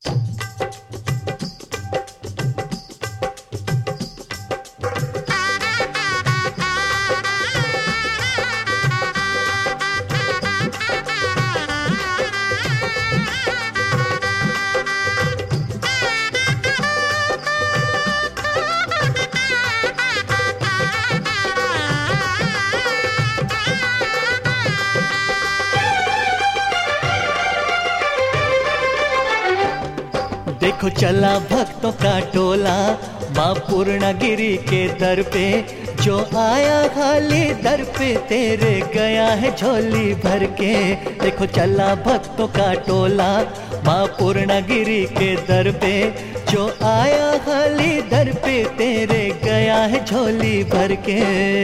देखो चला भक्तों का टोला माँ पूर्णागिरी के दर पे, जो आया खाली दर पे तेरे गया है झोली भर के। देखो चला भक्तों का टोला माँ पूर्णागिरी के दर पे, जो आया खाली दर पे तेरे गया है झोली भर के।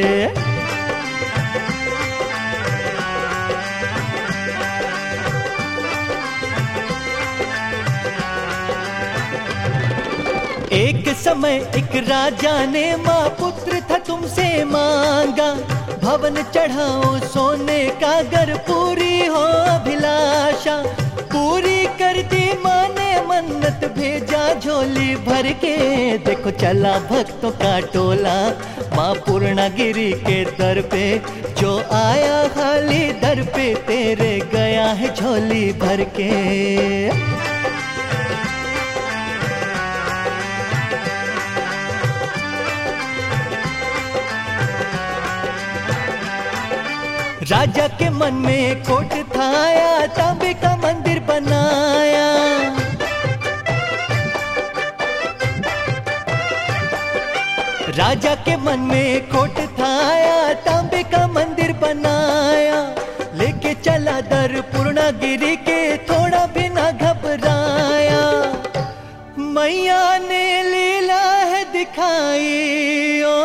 एक समय एक राजा ने माँ पुत्र था तुमसे मांगा, भवन चढ़ाओ सोने का घर पूरी हो अभिलाषा। पूरी कर दी माँ ने मन्नत भेजा झोली भर के। देखो चला भक्तों का टोला माँ पूर्णागिरी के दर पे, जो आया खाली दर पे तेरे गया है झोली भर के। राजा के मन में खोट था आया, तांबे का मंदिर बनाया। राजा के मन में खोट था आया, तांबे का मंदिर बनाया। लेके चला दर पूर्णागिरी के, थोड़ा भी ना घबराया। मैया ने लीला है दिखाई ओ,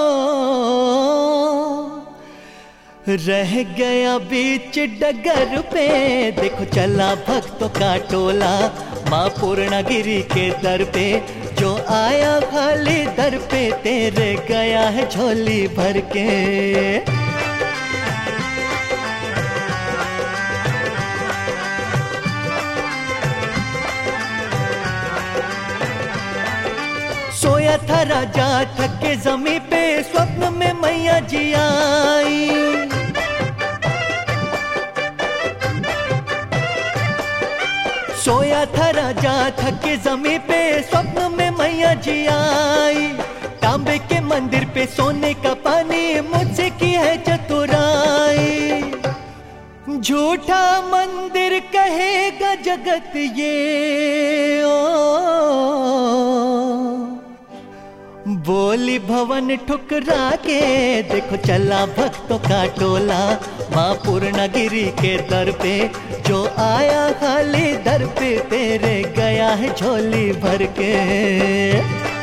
रह गया बीच डगर पे। देखो चला भक्तों का टोला माँ पूर्णागिरी के दर पे, जो आया खाली दर पे तेरे गया है झोली भर के। सोया था राजा थके जमीन पे, स्वप्न में मैया जी आई। सोया था राजा थके जमीन पे, स्वप्न में मैया जी आई। तांबे के मंदिर पे सोने का पानी, मुझसे की है चतुराई। झूठा मंदिर कहेगा जगत ये ओ, बोली भवन ठुकरा के। देखो चला भक्तों का टोला माँ पूर्णागिरी के दर पे, जो आया खाली दर पे तेरे गया है झोली भर के।